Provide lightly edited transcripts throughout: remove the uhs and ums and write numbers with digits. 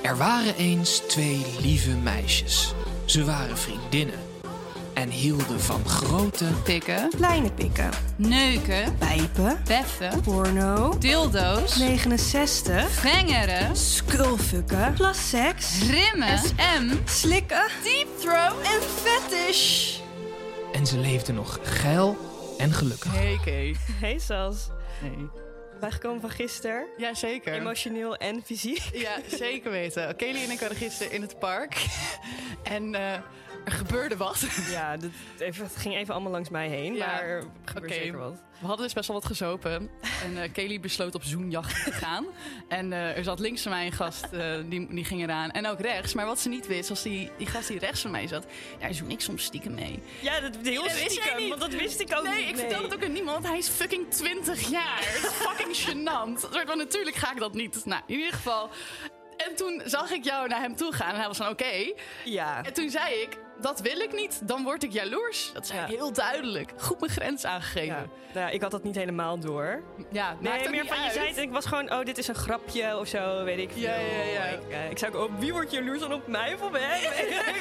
Er waren eens 2 lieve meisjes. Ze waren vriendinnen en hielden van grote Pikken, Kleine pikken, neuken, pijpen, beffen, porno, dildo's, 69, vengeren, skulfucken, plasseks, rimmen, SM, slikken deep throat. en fetish. en ze leefden nog geil en gelukkig. Hey, Kay. Hey Sas, Hey. bijgekomen van gisteren. Ja, zeker. Emotioneel en fysiek. Ja, zeker weten. Kelly en ik waren gisteren in het park. En er gebeurde wat. Ja, het ging even allemaal langs mij heen, Ja, maar er gebeurde oké. zeker wat. We hadden dus best wel wat gezopen. En Kelly besloot op zoenjacht te gaan. En er zat links van mij een gast, die ging eraan. En ook rechts. Maar wat ze niet wist, was die gast die rechts van mij zat. Daar zoen ik soms stiekem mee. Ja, dat heel Dat wist jij stiekem, niet. want dat wist ik ook niet. Nee, ik vertelde het ook aan niemand. Hij is fucking 20 jaar. Het is fucking gênant. Een soort van, natuurlijk ga ik dat niet. Nou, in ieder geval. En toen zag ik jou naar hem toe gaan. En hij was van, oké. Ja. En toen zei ik, dat wil ik niet. Dan word ik jaloers. Dat zei ik heel duidelijk. Goed mijn grens aangegeven. Ja. Nou, ja, ik had dat niet helemaal door. Ja, Nee, meer van je zei het en ik was gewoon, oh, dit is een grapje of zo, weet ik veel. Ja. Ik zei ook, op wie wordt jaloers dan op mij of op hem?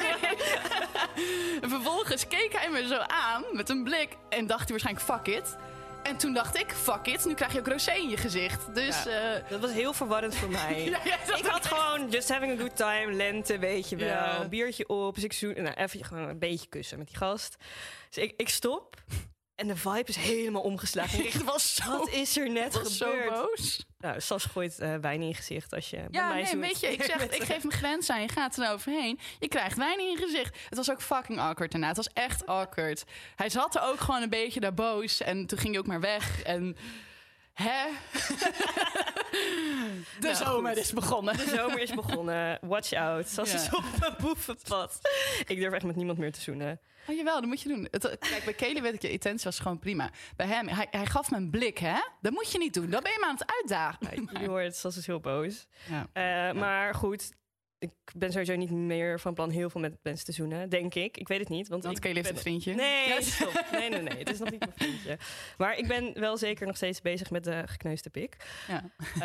En vervolgens keek hij me zo aan met een blik en dacht hij waarschijnlijk fuck it. En toen dacht ik, fuck it, nu krijg je ook rosé in je gezicht. Dus Dat was heel verwarrend voor mij. Ik had gewoon just having a good time, lente, weet je wel. Ja. Biertje op, dus ik zoen, nou, even gewoon een beetje kussen met die gast. Dus ik stop en de vibe is helemaal omgeslagen. Het was zo, Wat is er net was zo gebeurd? boos. Nou, Sas gooit wijn in je gezicht als je bij Ja, mij nee, zoent. weet je, ik zeg, ik geef mijn grens aan. Je gaat er overheen. Je krijgt wijn in je gezicht. Het was ook fucking awkward daarna. Het was echt awkward. Hij zat er ook gewoon een beetje daar boos. En toen ging hij ook maar weg. En... Hè? De zomer is begonnen. De zomer is begonnen. Watch out. Sas is op een boevenpad. Ik durf echt met niemand meer te zoenen. Oh, jawel, dat moet je doen. Kijk, bij Kelly weet ik, je intentie was gewoon prima. Bij hem, hij gaf me een blik, hè? Dat moet je niet doen. Dan ben je me aan het uitdagen. Je hoort, Sas is heel boos. Ja. Maar goed, ik ben sowieso niet meer van plan heel veel met mensen te zoenen, denk ik. Ik weet het niet. Want Kelly heeft een vriendje. Nee, Ja. stop. Nee. Het is nog niet mijn vriendje. Maar ik ben wel zeker nog steeds bezig met de gekneusde pik. Ja.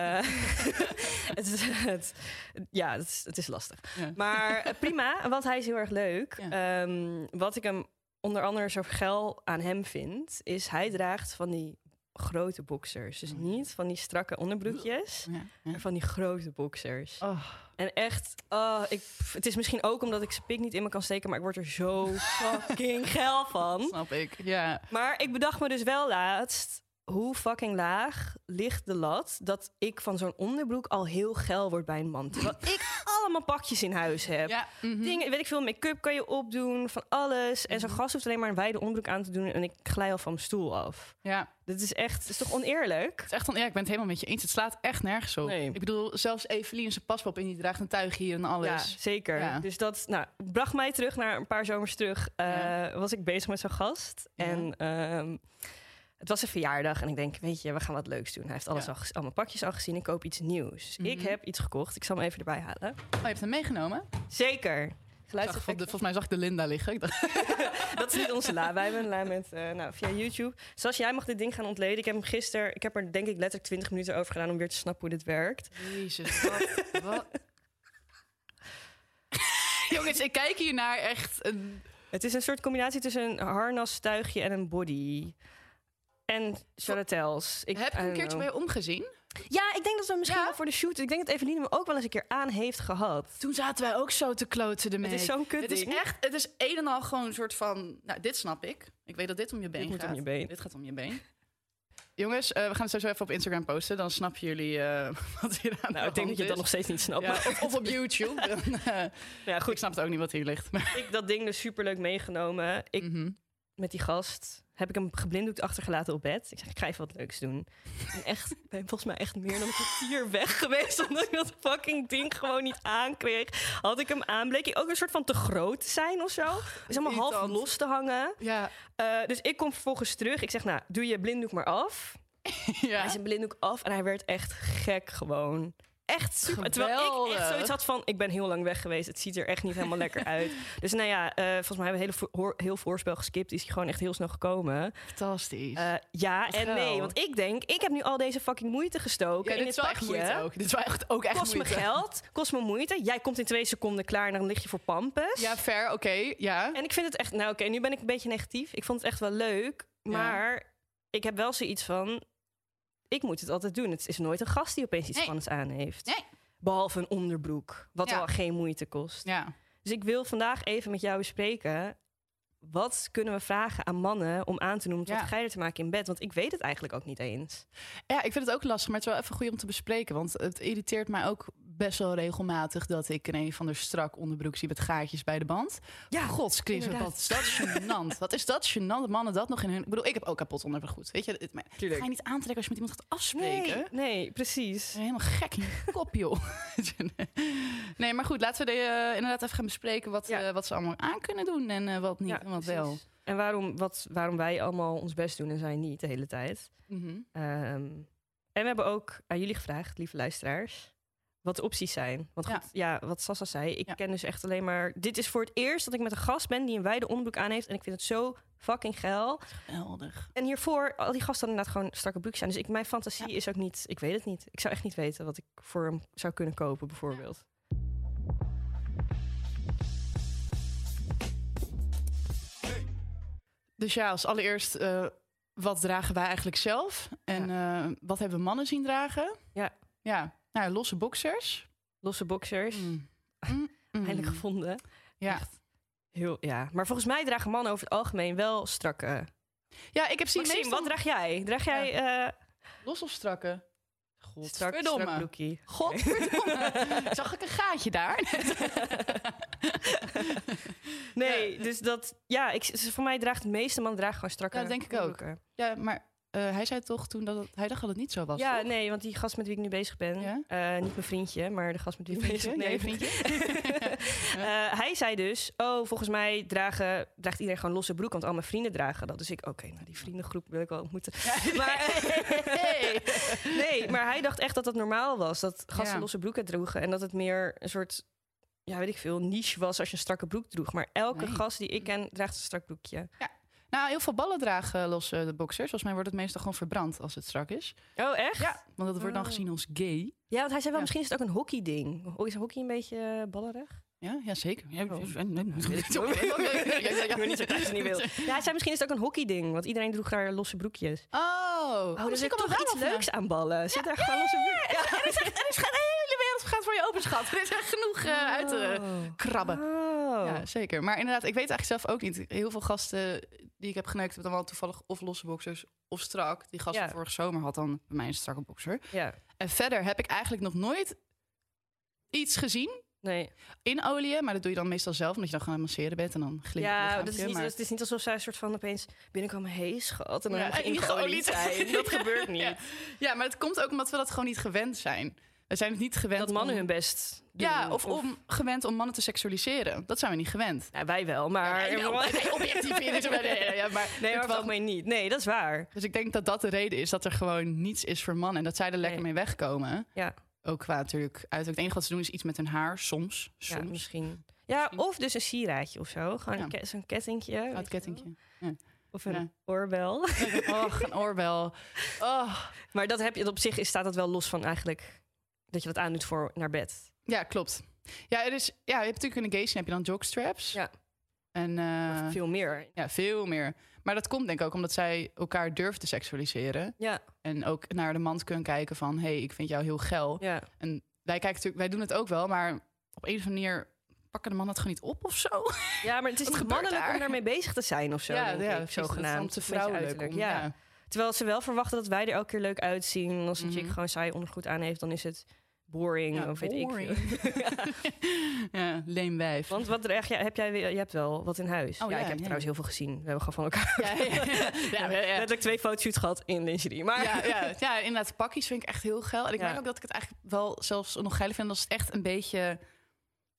Het is lastig. Ja. Maar prima, want hij is heel erg leuk. Ja. Wat ik hem onder andere zo geil aan hem vind, is hij draagt van die grote boxers. Dus niet van die strakke onderbroekjes, maar van die grote boxers. Oh. En echt, het is misschien ook omdat ik zijn pik niet in me kan steken, maar ik word er zo fucking geil van. Snap ik, ja. Maar ik bedacht me dus wel laatst, hoe fucking laag ligt de lat dat ik van zo'n onderbroek al heel geil word bij een man. Terwijl ik allemaal pakjes in huis heb. Ja, Dingen, weet ik veel, make-up kan je opdoen, van alles. En zo'n gast hoeft alleen maar een wijde onderbroek aan te doen en ik glij al van mijn stoel af. Ja. Dit is echt, het is toch oneerlijk? Het is echt ik ben het helemaal met je eens. Het slaat echt nergens op. Nee. Ik bedoel, zelfs Evelien zijn paspop in, die draagt een tuig hier en alles. Ja, zeker. Ja. Dus dat bracht mij terug naar een paar zomers terug. Was ik bezig met zo'n gast. Ja. En het was een verjaardag. En ik denk, weet je, we gaan wat leuks doen. Hij heeft alles al mijn pakjes al gezien. Ik koop iets nieuws. Dus ik heb iets gekocht. Ik zal hem even erbij halen. Oh, je hebt hem meegenomen? Zeker. Geluidseffecten. Volgens mij zag ik de Linda liggen. Ik dacht, Dat is niet onze la. Wij hebben een la met, via YouTube. Zoals jij mag dit ding gaan ontleden. Ik heb hem gisteren, ik heb er denk ik letterlijk 20 minuten over gedaan om weer te snappen hoe dit werkt. Jezus, wat? Jongens, ik kijk hier naar echt een... Het is een soort combinatie tussen een harnas, tuigje en een body. En charretels. Heb je een keertje bij je omgezien? Ja, ik denk dat we misschien wel voor de shoot... Ik denk dat Evelien hem ook wel eens een keer aan heeft gehad. Toen zaten wij ook zo te kloten ermee. Het is zo'n kut Het is ding. echt, het is een en al gewoon een soort van... Nou, dit snap ik. Ik weet dat dit om je been Dit moet gaat. om je been. Dit gaat om je been. Jongens, we gaan het sowieso even op Instagram posten. Dan snappen jullie wat hier aan de Nou, ik denk hand dat je is. dat nog steeds niet snapt. Ja, Maar of op YouTube. Dan, ja, ik goed. snap het ook niet wat hier ligt. Maar... Ik dat ding dus superleuk meegenomen. Ik met die gast heb ik hem geblinddoekt achtergelaten op bed. Ik zeg, ik ga even wat leuks doen. En echt, ik ben volgens mij echt meer dan een kwartier weg geweest... omdat ik dat fucking ding gewoon niet aankreeg. Had ik hem aan, bleek hij ook een soort van te groot te zijn of zo. Is allemaal half Irritant. los te hangen. Ja. Dus ik kom vervolgens terug. Ik zeg, nou, doe je blinddoek maar af. Ja. Hij zijn blinddoek af en hij werd echt gek gewoon. echt super. Terwijl ik Geweldig. echt zoiets had van, ik ben heel lang weg geweest. Het ziet er echt niet helemaal lekker uit. Dus nou ja, volgens mij hebben we het heel voorspel geskipt. Is hij gewoon echt heel snel gekomen. Fantastisch. Ja en Geil. nee. Want ik denk, ik heb nu al deze fucking moeite gestoken Ja, in dit dit is wel echt pakje. moeite ook. Dit is wel ook echt Kost me moeite. geld, kost me moeite. Jij komt in 2 seconden klaar en dan lig je voor pampus. Ja, fair, oké, ja. En ik vind het echt... Nou oké, nu ben ik een beetje negatief. Ik vond het echt wel leuk. Maar ik heb wel zoiets van... Ik moet het altijd doen. Het is nooit een gast die opeens iets spannends aan heeft. Nee. Behalve een onderbroek. Wat Ja. al geen moeite kost. Ja. Dus ik wil vandaag even met jou bespreken... Wat kunnen we vragen aan mannen om aan te noemen... tot Ja. geiler te maken in bed? Want ik weet het eigenlijk ook niet eens. Ja, ik vind het ook lastig, maar het is wel even goed om te bespreken. Want het irriteert mij ook best wel regelmatig... dat ik een van de strak onderbroek zie met gaatjes bij de band. Ja, Godskris, inderdaad. wat is dat gênant. Wat is dat gênant dat mannen dat nog in hun... Ik bedoel, ik heb ook kapot onderbroek goed. Weet je, maar Tuurlijk. ga je niet aantrekken als je met iemand gaat afspreken. Nee, precies. Helemaal gek in je kop, joh. Nee, maar goed, laten we inderdaad even gaan bespreken... wat ze allemaal aan kunnen doen en wat niet en wat wel. precies. En waarom wij allemaal ons best doen en zij niet de hele tijd. Mhm. En we hebben ook aan jullie gevraagd, lieve luisteraars... wat de opties zijn. Want Ja. goed, ja, wat Sassa zei... ik Ja. ken dus echt alleen maar... Dit is voor het eerst dat ik met een gast ben... die een wijde onderbroek aan heeft. En ik vind het zo fucking geil. Geweldig. En hiervoor, al die gasten hadden inderdaad gewoon strakke broek zijn. Dus mijn fantasie is ook niet... Ik weet het niet. Ik zou echt niet weten wat ik voor hem zou kunnen kopen, bijvoorbeeld. Dus ja, als allereerst, wat dragen wij eigenlijk zelf? En wat hebben we mannen zien dragen? Ja. Ja, nou, losse boxers. Losse boxers. Mm. Eindelijk gevonden. Ja. Echt heel, ja. Maar volgens mij dragen mannen over het algemeen wel strakke... Ja, ik heb zien Maxime, meestal... wat draag jij? Draag jij Los of strakke? strak Godverdomme. broekie? Godverdomme. Zag ik een gaatje daar? Nee, dus dat... Ja, voor mij draagt de meeste mannen dragen gewoon strakke Ja, dat denk ik ook. onderbroeken. Ja, maar hij zei toch toen dat hij dacht dat het niet zo was, Ja, toch? nee, want die gast met wie ik nu bezig ben... Ja? niet mijn vriendje, maar de gast met wie ik bezig ben... Nee, vriendje. hij zei dus... volgens mij draagt iedereen gewoon losse broek... want al mijn vrienden dragen dat. Dus ik, oké, nou die vriendengroep wil ik wel ontmoeten. Maar, nee, maar hij dacht echt dat dat normaal was. Dat gasten Ja. losse broeken droegen. En dat het meer een soort... Ja, weet ik veel, niche was als je een strakke broek droeg. Maar elke Nee. gast die ik ken draagt een strak broekje. Nou, heel veel ballen dragen losse de boxers. Volgens mij wordt het meestal gewoon verbrand als het strak is. Oh, echt? Ja, want dat wordt dan Oh. gezien als gay. Ja, want hij zei wel, Ja. misschien is het ook een hockeyding. Is hockey een beetje ballerig? Ja, zeker. Ja, Ik weet niet zo dat je het niet wil. Ja, hij zei misschien is het ook een hockeyding. Want iedereen droeg daar losse broekjes. Oh, Dus misschien er komt toch dat iets wel leuks aan ballen. Zit er gewoon losse broek? Ja, er is de hele wereld gaat voor je open, schat. Er is echt genoeg uit te krabben. Oh. Ja, zeker. Maar inderdaad, ik weet eigenlijk zelf ook niet. Heel veel gasten die ik heb geneukt, hebben dan wel toevallig of losse boxers of strak. Die gast Ja. van vorige zomer had dan bij mij een strakke boxer. Ja, En verder heb ik eigenlijk nog nooit iets gezien nee. in olie. Maar dat doe je dan meestal zelf, omdat je dan gewoon aan het masseren bent. En dan glimt Ja, het dat is niet, het is niet alsof zij een soort van opeens binnenkomen. Hey, schat. En dan Ja, helemaal en ingeolied geolied. zijn. Dat gebeurt niet. Ja. Ja, maar het komt ook omdat we dat gewoon niet gewend zijn. We zijn het niet gewend Dat mannen om... hun best doen. Ja, of gewend om mannen te seksualiseren. Dat zijn we niet gewend. Ja, wij wel, maar... Wij objectiveren. Ja, maar Nee, maar het volgens mij niet. Nee, dat is waar. Dus ik denk dat dat de reden is dat er gewoon niets is voor mannen. En dat zij er lekker Nee. mee wegkomen. Ja. Ook qua natuurlijk uiterlijk. Het enige wat ze doen is iets met hun haar. Soms. Ja, misschien. Ja, Misschien. of dus een sieraadje of zo. Gewoon Ja. zo'n kettingje. weet Oud je kettingje. wel. Of een Ja. oorbel. Och, een oorbel. Oh. Maar dat heb je, op zich staat dat wel los van eigenlijk... dat je dat aandoet voor naar bed. Ja, klopt. Ja, je hebt natuurlijk in de gay scene heb je dan jockstraps. Ja. En Veel meer. ja, veel meer. Maar dat komt denk ik ook omdat zij elkaar durven te seksualiseren. Ja, En ook naar de man kunnen kijken van... hey, ik vind jou heel geil. ja. En wij kijken natuurlijk, wij doen het ook wel, maar op een of andere manier pakken de man dat gewoon niet op of zo. Ja, maar het is Wat niet gebeurt mannelijk daar? om daarmee bezig te zijn of zo, denk ik, precies, dat is dan zogenaamd. te Een beetje vrouwelijk. uiterlijk, om- ja. Terwijl ze wel verwachten dat wij er elke keer leuk uitzien. En als een chick Mhm. gewoon saai ondergoed aan heeft, dan is het boring. Ja, of weet boring. ik veel. Ja, leemwijf. Want wat draag jij? Je hebt wel wat in huis. Oh, ja, ja, ik heb ja. trouwens heel veel gezien. We hebben gewoon van elkaar Ja. letterlijk 2 fotoshoots gehad in lingerie. Maar Ja, inderdaad, pakjes vind ik echt heel geil. En ik Ja. merk ook dat ik het eigenlijk wel zelfs nog geiler vind als het echt een beetje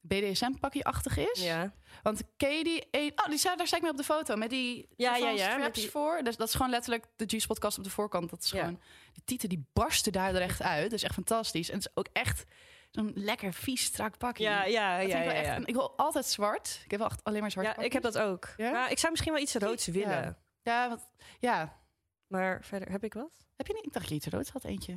BDSM-pakje-achtig is. Ja. Want Katie... daar sta ik mee op de foto. Met die straps met die... voor. Dus dat is gewoon letterlijk de G-spot-kast op de voorkant. Dat is gewoon... De tieten die barsten daar er echt uit. Dat is echt fantastisch. En het is ook echt zo'n lekker vies strak pakje. Ja. Ik wil altijd zwart. Ik heb wel echt alleen maar zwart pakjes. Ik heb dat ook. Ja? Maar ik zou misschien wel iets roods willen. Ja. Maar verder, heb ik wat? Heb je niet? Ik dacht dat je iets roods had, eentje.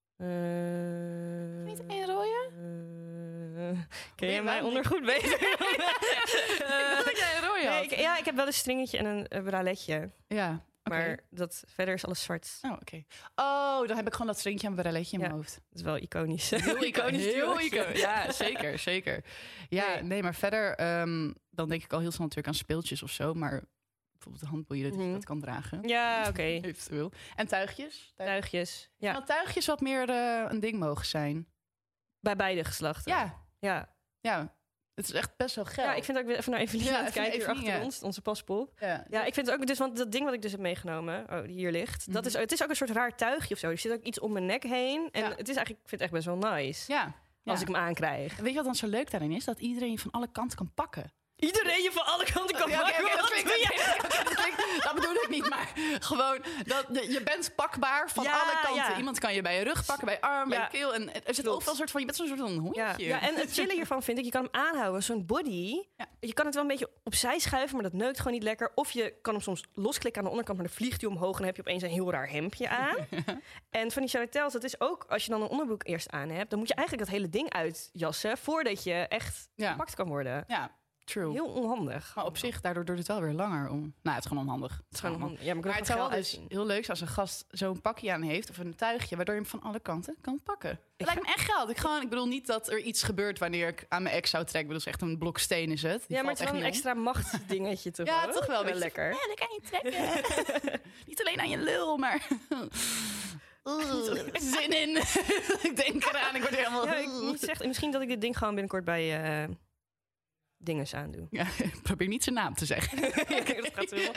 Niet een rode? Ken je mij ondergoed beter? Ik dacht dat jij een rode had. Ik heb wel een stringetje en een braletje. Ja. Maar verder is alles zwart. Oh, oké. Oh, dan heb ik gewoon dat stringetje en een braletje in mijn hoofd. Dat is wel iconisch. Heel iconisch. Ja, zeker. Ja, nee, maar verder dan denk ik al heel snel natuurlijk aan speeltjes of zo. Maar bijvoorbeeld de handboeien, dat je dat kan dragen. Ja, oké. Eventueel. En tuigjes. Tuigjes, ja. Dat tuigjes wat meer een ding mogen zijn. Bij beide geslachten. Ja. Het is echt best wel geld. Ja, ik vind ook weer even naar Evelien aan het kijken hier achter ons, onze paspop. Ja, ik vind het ook dus, want dat ding wat ik dus heb meegenomen, die hier ligt, het is ook een soort raar tuigje of zo. Er zit ook iets om mijn nek heen. En het is eigenlijk, ik vind het echt best wel nice. Ja. Als ik hem aankrijg. Weet je wat dan zo leuk daarin is? Dat iedereen je van alle kanten kan pakken. Iedereen je van alle kanten kan pakken? Dat bedoel ik niet, maar gewoon, je bent pakbaar van alle kanten. Ja. Iemand kan je bij je rug pakken, bij je arm, bij je keel. En er zit overal een soort van, je bent zo'n soort van hondje. Ja, en het chillen hiervan vind ik, je kan hem aanhouden, zo'n body. Ja. Je kan het wel een beetje opzij schuiven, maar dat neukt gewoon niet lekker. Of je kan hem soms losklikken aan de onderkant, maar dan vliegt hij omhoog en dan heb je opeens een heel raar hemdje aan. En van die Charretels, dat is ook, als je dan een onderbroek eerst aan hebt, dan moet je eigenlijk dat hele ding uitjassen voordat je echt gepakt kan worden. Ja. True. Heel onhandig. Maar op zich, daardoor duurt het wel weer langer om... Nou, het is gewoon onhandig. Het is gewoon onhandig. Ja, maar het zou wel dus heel leuk zijn als een gast zo'n pakje aan heeft... of een tuigje, waardoor je hem van alle kanten kan pakken. Het lijkt me echt geld. Ik bedoel niet dat er iets gebeurt wanneer ik aan mijn ex zou trekken. Ik bedoel, het is echt een blok steen is het. Ja, maar het is wel een extra machtsdingetje toch? Ja, toch wel. Lekker. Ja, dan kan je trekken. Niet alleen aan je lul, maar... zin in. Ik denk eraan, ik word helemaal... Ja, ik moet zeggen, misschien dat ik dit ding gewoon binnenkort bij... dinges aandoen. Ja, probeer niet zijn naam te zeggen. Dat gaat wel.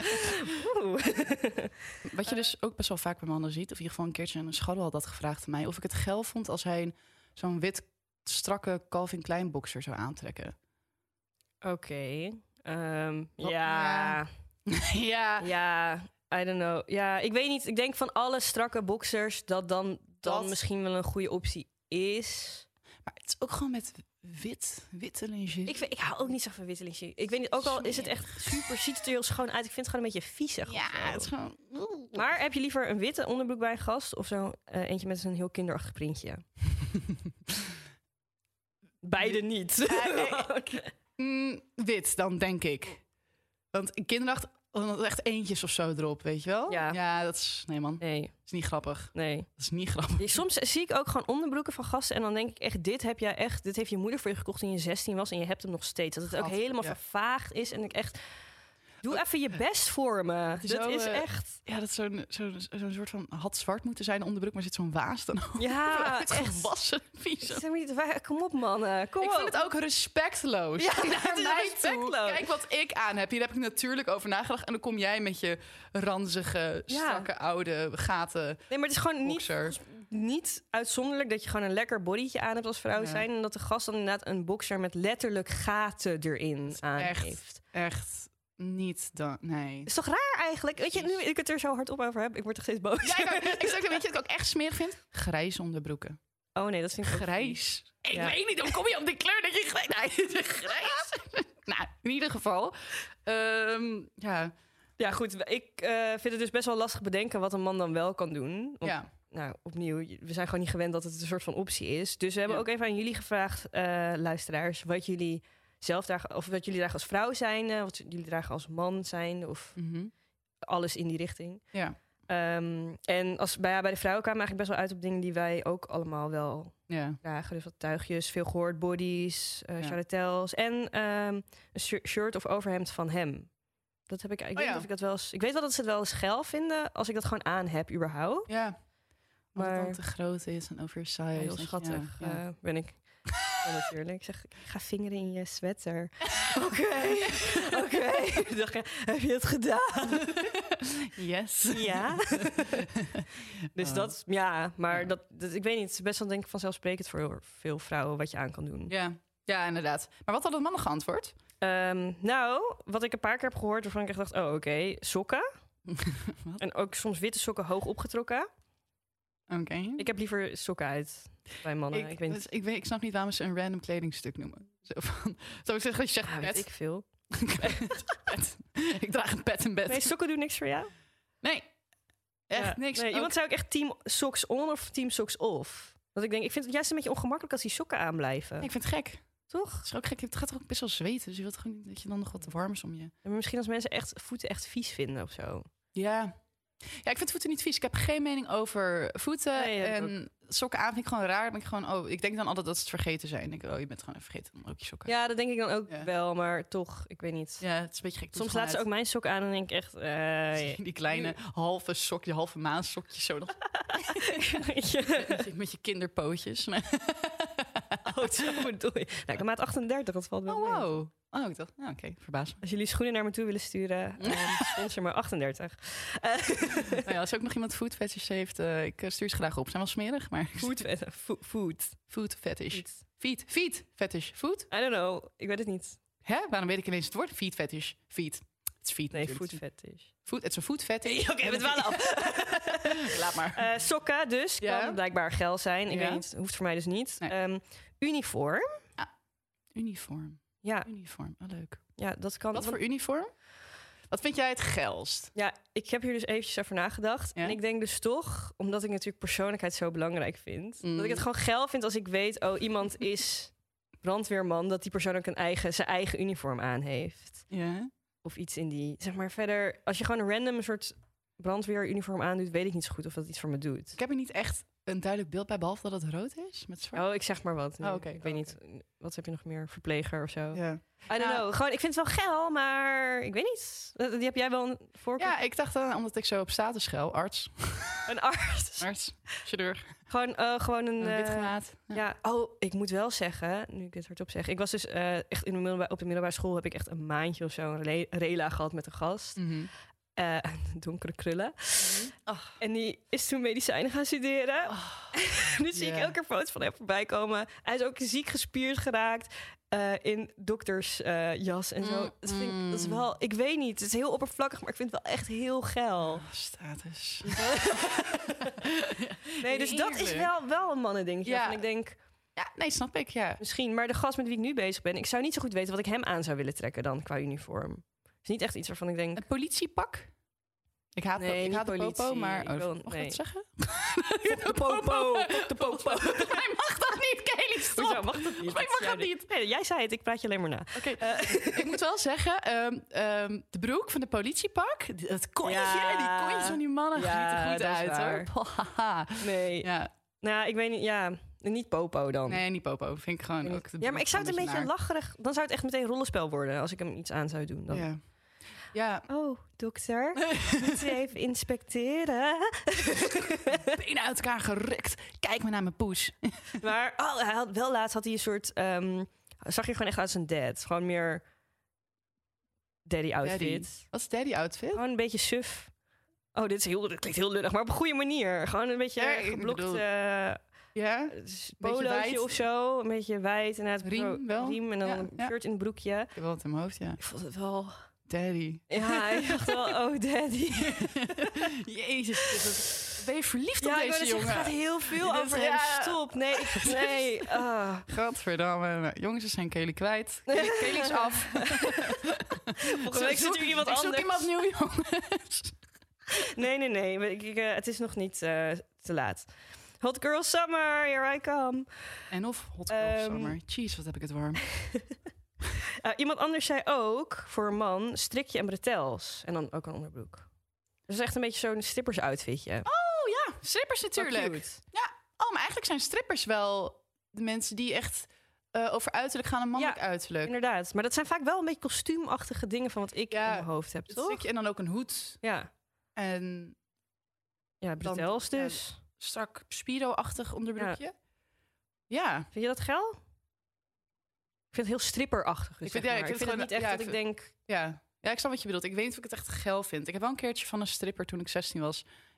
Wat je dus ook best wel vaak bij mannen ziet... of in ieder geval een keertje een scharrel had dat gevraagd aan mij... of ik het geil vond als hij zo'n wit, strakke Calvin Klein boxer zou aantrekken. Oké. Ja. Ja, I don't know. Ja, ik weet niet. Ik denk van alle strakke boxers... dat dan misschien wel een goede optie is. Maar het is ook gewoon met... witte lingerie. Ik hou ook niet zo van witte lingerie. Ik weet niet, ook al is het echt super, ziet het er heel schoon uit. Ik vind het gewoon een beetje viezig. Ja, het is gewoon... Maar heb je liever een witte onderbroek bij een gast... of zo eentje met een heel kinderachtig printje? Beide niet. Wit dan, denk ik. Want kinderachtig... echt eentjes of zo erop, weet je wel? Ja, dat is... Nee, man. Nee. Dat is niet grappig. Nee. Dat is niet grappig. Soms zie ik ook gewoon onderbroeken van gasten... en dan denk ik echt, dit heeft je moeder voor je gekocht toen je 16 was... en je hebt hem nog steeds. Dat het ook helemaal vervaagd is. En ik echt... Doe even je best voor me. Dat is echt... Ja, dat is zo'n soort van... had zwart moeten zijn onderbroek, maar zit zo'n waas dan ook. Ja, echt gewassen. Vies. Kom op, mannen. Kom op. Ik vind het ook respectloos. Ja, het is respectloos. Kijk wat ik aan heb. Hier heb ik natuurlijk over nagedacht. En dan kom jij met je ranzige, strakke, oude gaten. Nee, maar het is gewoon niet uitzonderlijk... dat je gewoon een lekker bodytje aan hebt als vrouw zijn... en dat de gast dan inderdaad een boxer met letterlijk gaten erin aan heeft. Echt... Niet dan, nee. Is toch raar eigenlijk? Weet je, nu ik het er zo hard op over heb, ik word toch steeds boos. Ja, weet je wat ik ook echt smerig vind? Grijs onderbroeken. Oh nee, dat vind ik grijs. Ik weet niet, hoe kom je op die kleur dat je grijs? Nou, in ieder geval. Ja, goed. Ik vind het dus best wel lastig bedenken wat een man dan wel kan doen. Want, nou, opnieuw, we zijn gewoon niet gewend dat het een soort van optie is. Dus we hebben ook even aan jullie gevraagd, luisteraars, wat jullie zelf dragen, of wat jullie dragen als vrouw zijn, wat jullie dragen als man zijn, of alles in die richting. Ja. En bij de vrouwen kwamen eigenlijk best wel uit op dingen die wij ook allemaal wel dragen. Dus wat tuigjes, veel gehoord, bodies, charretels en een shirt of overhemd van hem. Dat heb ik weet of ik dat wel eens. Ik weet wel dat ze het wel eens geil vinden als ik dat gewoon aan heb überhaupt. Ja. Maar het dan te groot is en oversized. Heel schattig ben ik. Ja, natuurlijk. Ik zeg, ik ga vingeren in je sweater. Oké. Heb je het gedaan? Yes. Ja. Dus maar dat, ik weet niet. Het is best wel denk ik vanzelfsprekend voor heel veel vrouwen wat je aan kan doen. Ja. Ja, inderdaad. Maar wat hadden mannen geantwoord? Nou, wat ik een paar keer heb gehoord... waarvan ik echt dacht, oké, sokken. En ook soms witte sokken hoog opgetrokken. Oké. Ik heb liever sokken uit bij mannen. Ik weet niet. Ik snap niet waarom ze een random kledingstuk noemen. Zo van, zou ik zeggen, als je zegt weet pet. ik veel. Pet. Ik draag een pet in bed. Nee, sokken doen niks voor jou? Nee. Echt niks. Nee, iemand zei ook echt team socks on of team socks off. Want ik vind het juist een beetje ongemakkelijk als die sokken aanblijven. Nee, ik vind het gek. Toch? Het is ook gek. Het gaat toch ook best wel zweten. Dus je wilt gewoon niet dat je dan nog wat warm is om je. Maar misschien als mensen voeten echt vies vinden of zo. Ja. Ja, ik vind voeten niet vies. Ik heb geen mening over voeten. Nee, en sokken aan vind ik gewoon raar. Dan ben ik gewoon, ik denk dan altijd dat ze het vergeten zijn. Ik denk, je bent gewoon even vergeten om ook je sokken. Ja, dat denk ik dan ook wel, maar toch, ik weet niet. Ja, het is een beetje gek. Soms laat ze ook mijn sokken aan en denk ik echt... die kleine halve sokje, halve maansokjes zo nog. met je kinderpootjes. Oh, zo bedoel je. Nou, ik heb maat 38, dat valt wel mee. Wow. Oh, ik dacht, oké, verbaas me. Als jullie schoenen naar me toe willen sturen, sponsor maar 38. Nou ja, als ook nog iemand food fetish heeft, ik stuur ze graag op. Zijn wel smerig, maar... Food fetish. Feet fetish. Food? I don't know, ik weet het niet. Hè? Waarom weet ik ineens het woord? Feet fetish. Feet. Het is feet. Nee, natuurlijk. food fetish. Het is een food fetish. Oké, we dwalen af. Laat maar. Sokken dus, kan blijkbaar geil zijn. Ik weet niet, hoeft voor mij dus niet. Nee. Uniform. Uniform. Ja. Uniform, leuk. Ja, dat kan. Wat voor uniform? Wat vind jij het geilst? Ja, ik heb hier dus eventjes over nagedacht. Ja? En ik denk dus toch, omdat ik natuurlijk persoonlijkheid zo belangrijk vind... dat ik het gewoon geil vind als ik weet... iemand is brandweerman... dat die persoon ook zijn eigen uniform aan heeft. Ja. Of iets in die... Zeg maar verder, als je gewoon een random soort brandweeruniform aandoet... weet ik niet zo goed of dat iets voor me doet. Ik heb er niet echt een duidelijk beeld bij... behalve dat het rood is met zwart. Oh, ik zeg maar wat. Ik weet niet. Wat heb je nog meer? Verpleger of zo? Ja. I don't know. Gewoon, ik vind het wel geil, maar ik weet niet. Die heb jij wel een voorkeur? Ja, ik dacht dan, omdat ik zo op status schel, arts. Een arts? Arts, chirurg. Gewoon een... wit gelaat. Ja. Oh, ik moet wel zeggen, nu ik dit hardop zeg... Ik was dus echt op de middelbare school... heb ik echt een maandje of zo een rela gehad met een gast. Mm-hmm. Donkere krullen. En die is toen medicijnen gaan studeren. Nu zie ik elke keer foto's van hem voorbij komen. Hij is ook ziek gespierd geraakt in doktersjas en zo. Dat is wel, ik weet niet, het is heel oppervlakkig, maar ik vind het wel echt heel geil. Status. Nee, dus dat is wel een mannendingetje. Ja. Ik denk... Ja, nee, snap ik, ja. Misschien, maar de gast met wie ik nu bezig ben... ik zou niet zo goed weten wat ik hem aan zou willen trekken dan qua uniform. Het is niet echt iets waarvan ik denk... Een politiepak? Ik haat de popo, maar... mag ik dat zeggen? De popo. De popo. Hij mag dat niet, Kelly, stop. Hoezo mag dat niet? Ik mag dat niet. Nee, jij zei het, ik praat je alleen maar na. Oké. Ik moet wel zeggen, de broek van de politiepak... dat kontje, die kontjes van die mannen ziet er goed uit, hoor. Nee. Ja. Nou, ik weet niet, niet popo dan. Nee, niet popo. Vind ik gewoon ook... Ja, maar ik zou het een beetje lacherig... Dan zou het echt meteen rollenspel worden als ik hem iets aan zou doen. Dan. Ja. Oh, dokter. Moet u even inspecteren? Benen uit elkaar gerukt. Kijk maar naar mijn poes. Maar laatst had hij een soort... zag je gewoon echt uit zijn dad. Gewoon meer daddy outfit. Wat is daddy outfit? Gewoon een beetje suf. Oh, dit klinkt heel lullig, maar op een goede manier. Gewoon een beetje geblokt... polootje of zo. Een beetje wijd. En riem en dan een shirt in het broekje. Ik heb wel het in mijn hoofd, Ik vond het wel... Daddy. Ja, ik dacht wel, oh daddy. Jezus, ben je verliefd op deze jongen? Het gaat heel veel over hem. Stop. Nee. Godverdamme. Jongens, ze zijn Kelly kwijt. Kelly is af. Volgende week zit er iemand anders. Zoek iemand nieuw, jongens. Nee. Het is nog niet te laat. Hot Girl Summer, here I come. En of Hot Girl Summer. Jeez, wat heb ik het warm. Iemand anders zei ook, voor een man, strikje en bretels. En dan ook een onderbroek. Dus echt een beetje zo'n strippers outfitje. Oh ja, strippers natuurlijk. Ja, maar eigenlijk zijn strippers wel de mensen die echt over uiterlijk gaan en mannelijk uiterlijk. Inderdaad, maar dat zijn vaak wel een beetje kostuumachtige dingen van wat ik in mijn hoofd heb, toch? Strikje en dan ook een hoed. Ja. En... Ja, bretels dus. Strak Speedo-achtig onderbroekje. Ja. Vind je dat geil? Ik vind het heel stripperachtig. Dus ik vind het niet echt dat ik denk... Ja, ik snap wat je bedoelt. Ik weet niet of ik het echt geil vind. Ik heb wel een keertje van een stripper toen ik 16 was...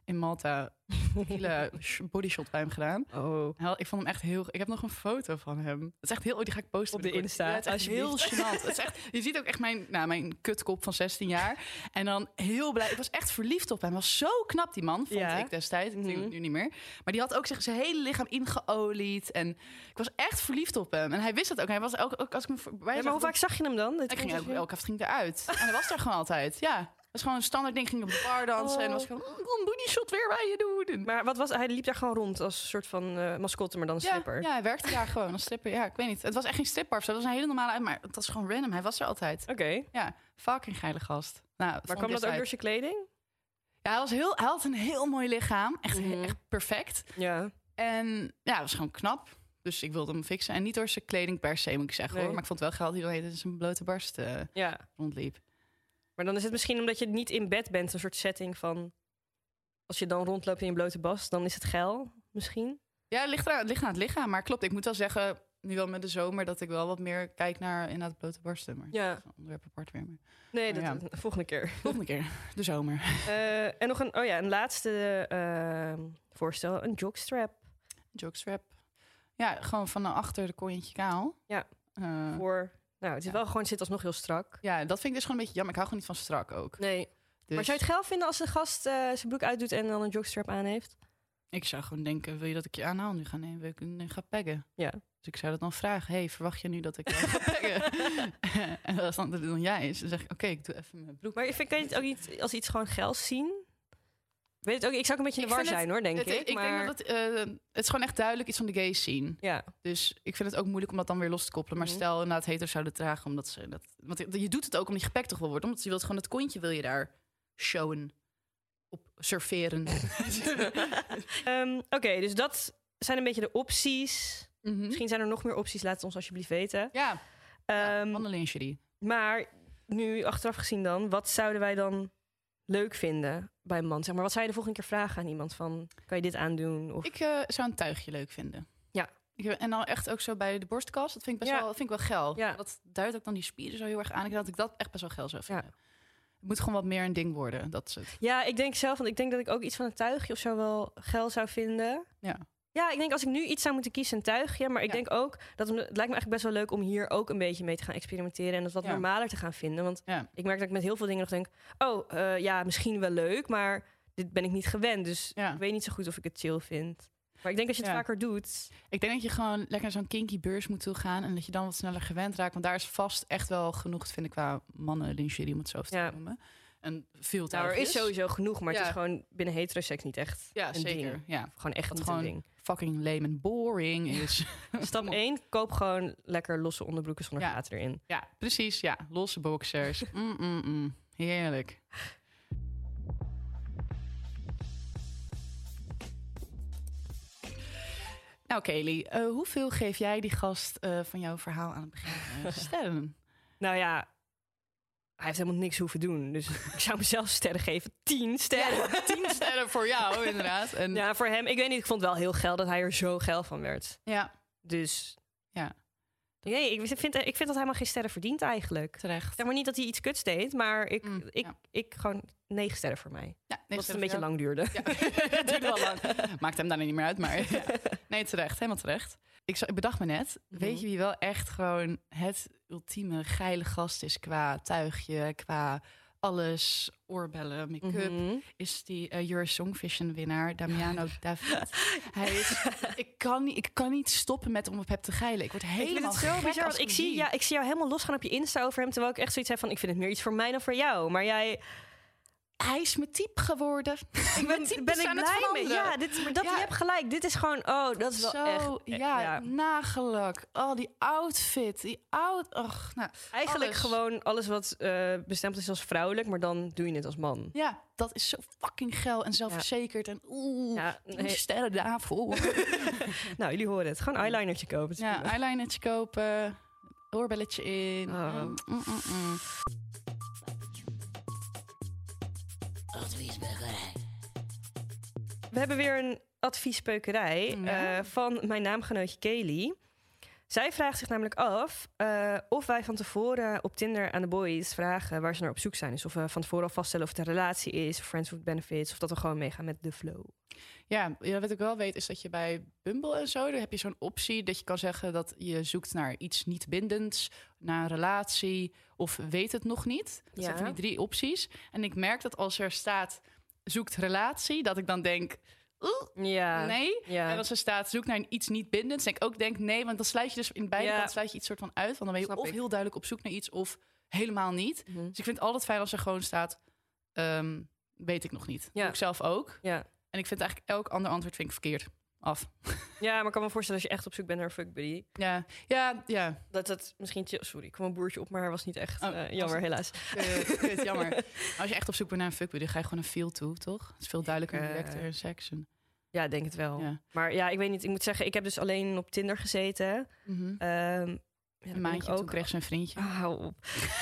in Malta een hele bodyshot bij hem gedaan. Oh. Ik vond hem echt heel... Ik heb nog een foto van hem. Het is echt heel... Die ga ik posten Op de binnenkort. Insta, Ja, het is echt heel gênant. Het is echt, je ziet ook echt mijn kutkop van 16 jaar. En dan heel blij. Ik was echt verliefd op hem. Hij was zo knap, die man, vond ik destijds. Natuurlijk nu niet meer. Maar die had ook zijn hele lichaam ingeolied. En ik was echt verliefd op hem. En hij wist het ook. Hij was ook als ik me voorbij Maar hoe vaak zag je hem dan? Ik ging elke avond ging eruit. En hij was daar gewoon altijd. Ja. Dat is gewoon een standaard ding. Ging op de bar dansen. En was gewoon een booty shot weer bij je doen. Maar hij liep daar gewoon rond als een soort van mascotte, maar dan een stripper. Ja, hij werkte daar gewoon als stripper. Ja, ik weet niet. Het was echt geen stripper of zo. Het was een hele normale uit, maar het was gewoon random. Hij was er altijd. Oké. Ja, fucking geile gast. Nou, maar kwam dat ook door zijn kleding? Ja, hij had een heel mooi lichaam. Echt perfect. Ja. En ja, hij was gewoon knap. Dus ik wilde hem fixen. En niet door zijn kleding per se, moet ik zeggen. Hoor. Maar ik vond het wel geld dat hij dan zijn blote barst rondliep. Maar dan is het misschien omdat je niet in bed bent, een soort setting van... Als je dan rondloopt in je blote bast, dan is het geil, misschien? Ja, het ligt aan het lichaam. Maar klopt, ik moet wel zeggen, nu wel met de zomer... dat ik wel wat meer kijk naar inderdaad blote barsten. Maar dat is een onderwerp apart weer. Maar... Nee, dat volgende keer. Volgende keer, de zomer. En nog een laatste voorstel, een jockstrap. Jockstrap. Ja, gewoon van achter de koontje kaal. Ja, het is wel gewoon, zit alsnog heel strak. Ja, dat vind ik dus gewoon een beetje jammer. Ik hou gewoon niet van strak ook. Nee. Dus... Maar zou je het geil vinden als de gast zijn broek uitdoet en dan een jockstrap aan heeft? Ik zou gewoon denken, wil je dat ik je aanhaal nu ga nemen? Wil ik nu ga peggen? Ja. Dus ik zou dat dan vragen. Verwacht je nu dat ik ga peggen? En als dat dan jij is, dan zeg ik, oké, ik doe even mijn broek. Maar kan je het ook niet als iets gewoon geils zien? Weet het ook, ik zou ook een beetje in de war zijn, hoor, denk ik. Ik denk dat het is gewoon echt duidelijk iets van de gay scene. Ja. Dus ik vind het ook moeilijk om dat dan weer los te koppelen. Maar stel inderdaad haters zouden dragen, omdat ze dat... Want je doet het ook omdat je gepakt toch wil worden. Omdat je wilt gewoon het kontje wil je daar showen. Op surferen. Oké, dus dat zijn een beetje de opties. Misschien zijn er nog meer opties, laat het ons alsjeblieft weten. Ja, lingerie. Maar nu achteraf gezien dan, wat zouden wij dan leuk vinden bij een man? Zeg maar, wat zou je de volgende keer vragen aan iemand van, kan je dit aandoen? Of... Ik zou een tuigje leuk vinden. Ja. En dan echt ook zo bij de borstkast. Dat vind ik best wel, vind ik wel geil. Ja. Dat duidt ook dan die spieren zo heel erg aan. Ik denk dat ik dat echt best wel geil zou vinden. Ja. Het moet gewoon wat meer een ding worden. Dat is het. Ja, ik denk zelf, want ik denk dat ik ook iets van een tuigje of zo wel geil zou vinden. Ja. Ja, ik denk als ik nu iets zou moeten kiezen, een tuigje. Maar ik denk ook, dat het lijkt me eigenlijk best wel leuk om hier ook een beetje mee te gaan experimenteren. En dat wat normaler te gaan vinden. Want ik merk dat ik met heel veel dingen nog denk, misschien wel leuk, maar dit ben ik niet gewend. Dus ik weet niet zo goed of ik het chill vind. Maar ik denk dat je het vaker doet. Ik denk dat je gewoon lekker naar zo'n kinky beurs moet toe gaan. En dat je dan wat sneller gewend raakt. Want daar is vast echt wel genoeg te vinden qua mannen lingerie, om het zo te noemen. En veel tuigjes. Er is sowieso genoeg, maar het is gewoon binnen heteroseks niet echt een zeker. ding. Ja, gewoon echt niet gewoon een ding. Fucking lame en boring is. Stap 1, koop gewoon lekker losse onderbroeken zonder gaten erin. Ja, precies. Ja, losse boxers. Heerlijk. Nou, Kelly, hoeveel geef jij die gast van jouw verhaal aan het begin sterren? Nou ja, hij heeft helemaal niks hoeven doen. Dus ik zou mezelf sterren geven. 10 sterren. Ja, 10 sterren voor jou, inderdaad. En... Ja, voor hem. Ik weet niet, ik vond het wel heel geil dat hij er zo geil van werd. Ja. Dus... Ja. Nee, ik vind dat hij helemaal geen sterren verdient eigenlijk. Terecht. Zeg maar niet dat hij iets kuts deed, maar ik gewoon 9 sterren voor mij. Ja, dat het een beetje lang duurde. Ja, het duurde wel lang. Maakt hem daar niet meer uit, maar... Nee, terecht. Helemaal terecht. Ik bedacht me net, weet je wie wel echt gewoon het ultieme geile gast is qua tuigje, qua alles, oorbellen, make-up, is die Your Songvision winnaar, Damiano David. Hij is, ik kan niet stoppen met om op hem te geilen. Ik word helemaal gek. Zo bizar, want ik zie jou helemaal losgaan op je Insta over hem, terwijl ik echt zoiets heb van, ik vind het meer iets voor mij dan voor jou. Maar hij is mijn type geworden. Ben ik blij mee. Ja, je hebt gelijk. Dit is gewoon, dat is wel zo, echt. Nagelak. Die outfit. Eigenlijk gewoon alles wat bestemd is als vrouwelijk, maar dan doe je het als man. Ja, dat is zo fucking geil en zelfverzekerd. En sterren daarvoor. Nou, jullie horen het. Gewoon eyelinertje kopen. Ja, eyelinertje kopen. Oorbelletje in. Adviespeukerij. We hebben weer een adviespeukerij van mijn naamgenootje Kelly. Zij vraagt zich namelijk af of wij van tevoren op Tinder aan de boys vragen waar ze naar op zoek zijn. Dus of we van tevoren al vaststellen of het een relatie is, of friends with benefits, of dat we gewoon meegaan met de flow. Ja, wat ik wel weet is dat je bij Bumble en zo, daar heb je zo'n optie dat je kan zeggen dat je zoekt naar iets niet bindends, naar een relatie of weet het nog niet. Dat zijn van die 3 opties. En ik merk dat als er staat zoekt relatie, dat ik dan denk nee. Ja. En als er staat zoek naar iets niet bindends, denk ik nee, want dan sluit je dus in beide kanten sluit je iets soort van uit. Want dan ben je of heel duidelijk op zoek naar iets of helemaal niet. Mm-hmm. Dus ik vind het altijd fijn als er gewoon staat weet ik nog niet. Doe ik zelf ook. Ja. En ik vind eigenlijk elk ander antwoord vind ik verkeerd. Af. Ja, maar ik kan me voorstellen als je echt op zoek bent naar een fuckbuddy. Ja. Dat misschien... Sorry, ik kwam een boertje op, maar hij was niet echt. Oh, jammer, helaas. Kut, jammer. Als je echt op zoek bent naar een fuckbuddy, ga je gewoon een feel toe, toch? Het is veel duidelijker en directer in seks. Ja, ik denk het wel. Ja. Maar ja, ik weet niet. Ik moet zeggen, ik heb dus alleen op Tinder gezeten. Een maandje, toen kreeg ze een vriendje. Hou op.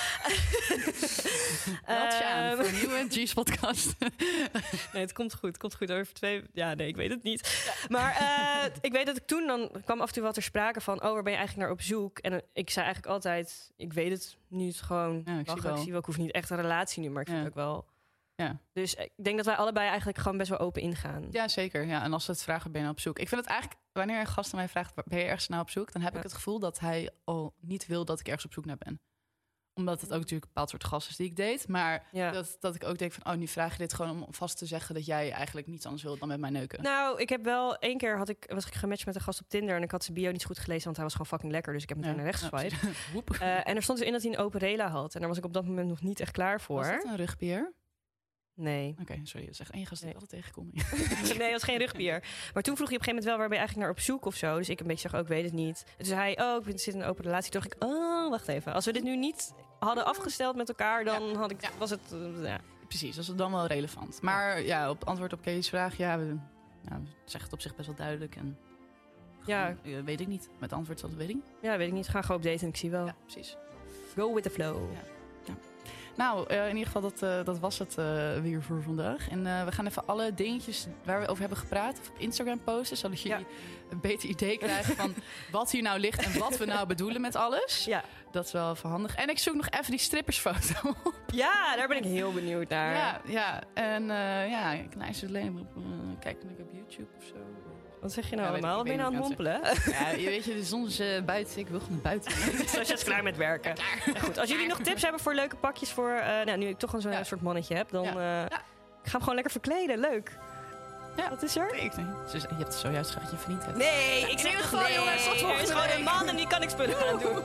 Meld je aan voor een nieuwe G's-podcast. Nee, het komt goed. Over 2... Ja, nee, ik weet het niet. Maar ik weet dat ik toen dan kwam af en toe wat ter sprake van... waar ben je eigenlijk naar op zoek? En ik zei eigenlijk altijd, ik weet het niet. Gewoon, ik zie wel. Ik hoef niet echt een relatie nu, maar ik vind het ook wel... Ja. Dus ik denk dat wij allebei eigenlijk gewoon best wel open ingaan. Ja, zeker. Ja. En als ze het vragen, ben je op zoek? Ik vind het eigenlijk, wanneer een gast aan mij vraagt, ben je ergens naar op zoek? Dan heb ik het gevoel dat hij al niet wil dat ik ergens op zoek naar ben. Omdat het ook natuurlijk een bepaald soort gast is die ik date. Maar dat ik ook denk van, nu vraag je dit gewoon om vast te zeggen dat jij eigenlijk niets anders wilt dan met mij neuken. Nou, ik heb wel, 1 keer was ik gematcht met een gast op Tinder en ik had zijn bio niet zo goed gelezen, want hij was gewoon fucking lekker. Dus ik heb meteen naar rechts geswiped. En er stond dus in dat hij een open rela had. En daar was ik op dat moment nog niet echt klaar voor. Was dat een rugbier? Nee. Oké, sorry. Dat is echt één gast die ik altijd tegenkom. Nee, dat was geen rugbier. Maar toen vroeg hij op een gegeven moment wel, waar ben je eigenlijk naar op zoek of zo? Dus ik een beetje zeg, ik weet het niet. En toen zei hij, ik zit in een open relatie. Toen dacht ik, wacht even. Als we dit nu niet hadden afgesteld met elkaar, dan was het... Precies, dat is dan wel relevant. Maar op antwoord op Kelly's vraag, we zeggen het op zich best wel duidelijk. En gewoon, weet ik niet. Met antwoord dat weet ik niet. Ja, weet ik niet. Ga gewoon op date en ik zie wel. Ja, precies. Go with the flow. Ja. Nou, in ieder geval, dat was het weer voor vandaag. En we gaan even alle dingetjes waar we over hebben gepraat op Instagram posten, zodat jullie een beter idee krijgen van wat hier nou ligt en wat we nou bedoelen met alles. Ja. Dat is wel even handig. En ik zoek nog even die strippersfoto op. Ja, daar ben ik heel benieuwd naar. Ja. En ik luister alleen op kijken op YouTube of zo. Wat zeg je nou allemaal? Ben je nou aan het mompelen? Ja, je weet je, de zon is buiten. Ik wil gewoon naar buiten. Zoals je klaar met werken. Ja, goed. Als jullie nog tips hebben voor leuke pakjes voor... nu ik toch een zo'n soort mannetje heb, dan... Ik ga hem gewoon lekker verkleden. Leuk. Ja. Wat is er? Je hebt het zojuist gezegd dat je vriend hebt. Nee, ik zeg het gewoon, jongens. Er is gewoon een man en die kan ik spullen gaan doen.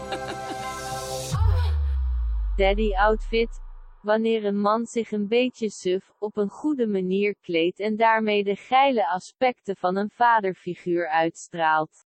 Daddy outfit. Wanneer een man zich een beetje suf, op een goede manier kleedt en daarmee de geile aspecten van een vaderfiguur uitstraalt.